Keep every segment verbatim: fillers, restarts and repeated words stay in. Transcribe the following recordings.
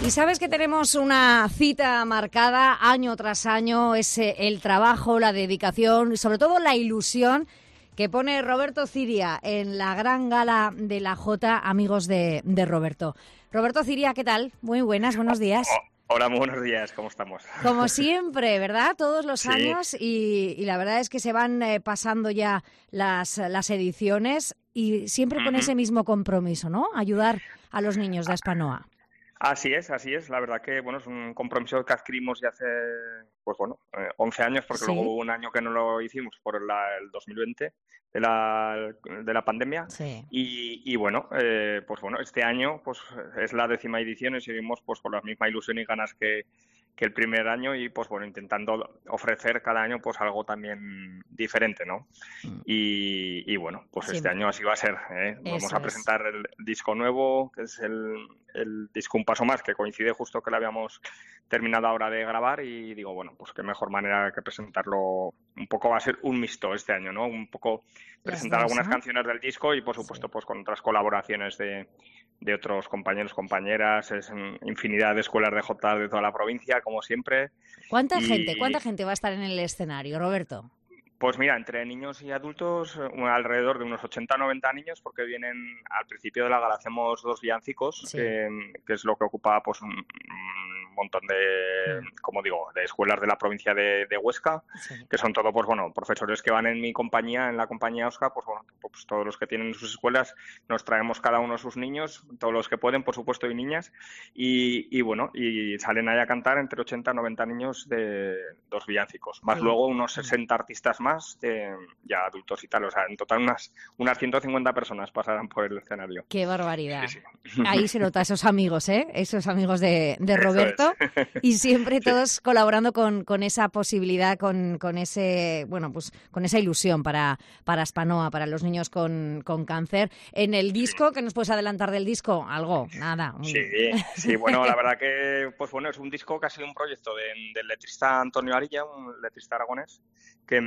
Y sabes que tenemos una cita marcada año tras año, es el trabajo, la dedicación y sobre todo la ilusión que pone Roberto Ciria en la gran gala de la Jota, amigos de, de Roberto. Roberto Ciria, ¿qué tal? Muy buenas, buenos días. Oh, oh, hola, muy buenos días, ¿cómo estamos? Como siempre, ¿verdad? Todos los Sí. años y, y la verdad es que se van eh, pasando ya las, las ediciones y siempre con Uh-huh. ese mismo compromiso, ¿no? Ayudar a los niños de Aspanoa. Así es, así es. La verdad que bueno, es un compromiso que adquirimos ya hace, pues bueno, eh, once años, porque Sí. luego hubo un año que no lo hicimos por la, el dos mil veinte de la, de la pandemia. Sí. Y, y bueno, eh, pues bueno, este año pues es la décima edición y seguimos pues con la misma ilusión y ganas que, que el primer año y pues bueno, intentando ofrecer cada año pues algo también diferente, ¿no? Mm. Y, y bueno, pues Sí. este año así va a ser, ¿eh? Vamos Eso a es. presentar el disco nuevo, que es el, el disco Un Paso Más, que coincide justo que lo habíamos terminado ahora de grabar y digo, bueno, pues qué mejor manera que presentarlo. Un poco va a ser un mixto este año, ¿no? Un poco presentar dos, algunas ¿no? canciones del disco y por supuesto Sí. pues con otras colaboraciones de, de otros compañeros, compañeras, es infinidad de escuelas de Jota de toda la provincia, como siempre. ¿Cuánta Y gente, cuánta gente va a estar en el escenario, Roberto? pues mira, entre niños y adultos, eh, alrededor de unos ochenta a noventa niños, porque vienen al principio de la gala, hacemos dos villancicos, Sí. que, que es lo que ocupa pues un, un montón de, Mm. como digo, de escuelas de la provincia de, de Huesca, Sí. que son todos, pues bueno, profesores que van en mi compañía, en la compañía Oscar, pues bueno, pues todos los que tienen sus escuelas, nos traemos cada uno sus niños, todos los que pueden, por supuesto, y niñas, y, y bueno, y salen ahí a cantar entre ochenta a noventa niños de dos villancicos, más Sí. luego unos Mm. sesenta artistas más más de ya adultos y tal, o sea, en total unas unas ciento cincuenta personas pasarán por el escenario. ¡Qué barbaridad! Sí, sí. Ahí se nota esos amigos, ¿eh? Esos amigos de, de Eso Roberto es. y siempre Sí. todos colaborando con, con esa posibilidad, con, con ese, bueno, pues con esa ilusión para, para Aspanoa, para los niños con, con cáncer. En el disco, ¿qué nos puedes adelantar del disco? Algo, nada. Sí, sí, bueno, la verdad que pues bueno, es un disco que ha sido un proyecto de, del letrista Antonio Arilla, un letrista aragonés, que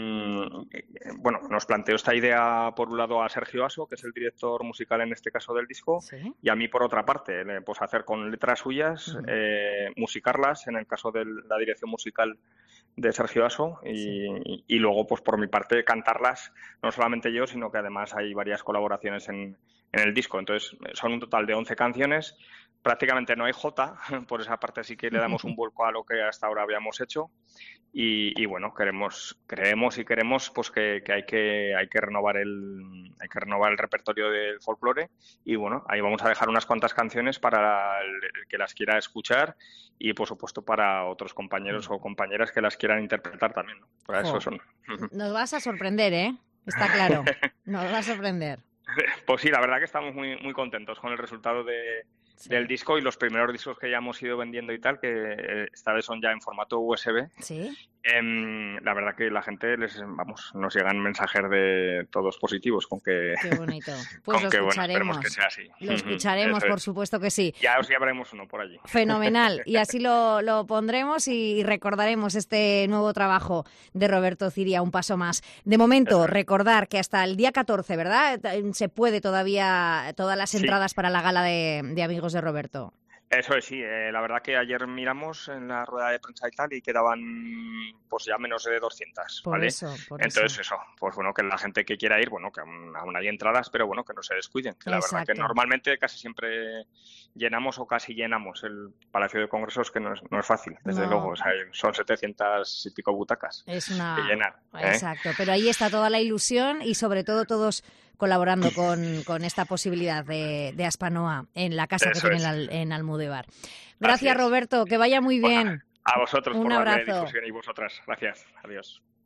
mmm, bueno, nos planteó esta idea por un lado a Sergio Aso, que es el director musical en este caso del disco, ¿Sí? y a mí por otra parte, pues hacer con letras suyas, Uh-huh. eh, musicarlas, en el caso de la dirección musical de Sergio Aso, y, Sí. y luego pues por mi parte cantarlas, no solamente yo, sino que además hay varias colaboraciones en, en el disco. Entonces son un total de once canciones. Prácticamente no hay jota, por esa parte sí que le damos un vuelco a lo que hasta ahora habíamos hecho y, y bueno, queremos, creemos y queremos pues que, que hay que hay que renovar el hay que renovar el repertorio del folclore y bueno, ahí vamos a dejar unas cuantas canciones para el, el que las quiera escuchar y por supuesto para otros compañeros o compañeras que las quieran interpretar también, ¿no? Para Jo. eso son. Nos vas a sorprender, ¿eh? Está claro. Nos vas a sorprender. Pues sí, la verdad que estamos muy muy contentos con el resultado de Sí. del disco y los primeros discos que ya hemos ido vendiendo y tal, que esta vez son ya en formato U S B. Sí. Eh, la verdad que la gente les vamos nos llegan mensajes de todos positivos con que Qué bonito. Pues con lo que bueno, escucharemos. esperemos que sea así. Lo escucharemos, Eso por es. supuesto que sí. Ya os llevaremos uno por allí. Fenomenal. Y así lo, lo pondremos y recordaremos este nuevo trabajo de Roberto Ciria, Un Paso Más. De momento, Eso es. recordar que hasta el día catorce, ¿verdad? Se puede todavía todas las Sí. entradas para la gala de, de Amigos de Roberto. Eso es, sí. Eh, la verdad que ayer miramos en la rueda de prensa y tal y quedaban pues ya menos de doscientas, Por ¿vale? eso, por Entonces eso. eso, pues bueno, que la gente que quiera ir, bueno, que aún, aún hay entradas, pero bueno, que no se descuiden. Que la verdad que Exacto. normalmente casi siempre llenamos o casi llenamos el Palacio de Congresos, que no es, no es fácil, desde No. luego. O sea, son setecientas y pico butacas Es que una... llenar. ¿eh? Exacto, pero ahí está toda la ilusión y sobre todo todos colaborando con, con esta posibilidad de, de Aspanoa en la casa Eso que tiene es. en, Al, en Almudévar. Gracias, Así es. Roberto, que vaya muy Pues bien. a vosotros Un por darle abrazo. difusión y vosotras. Gracias. Adiós.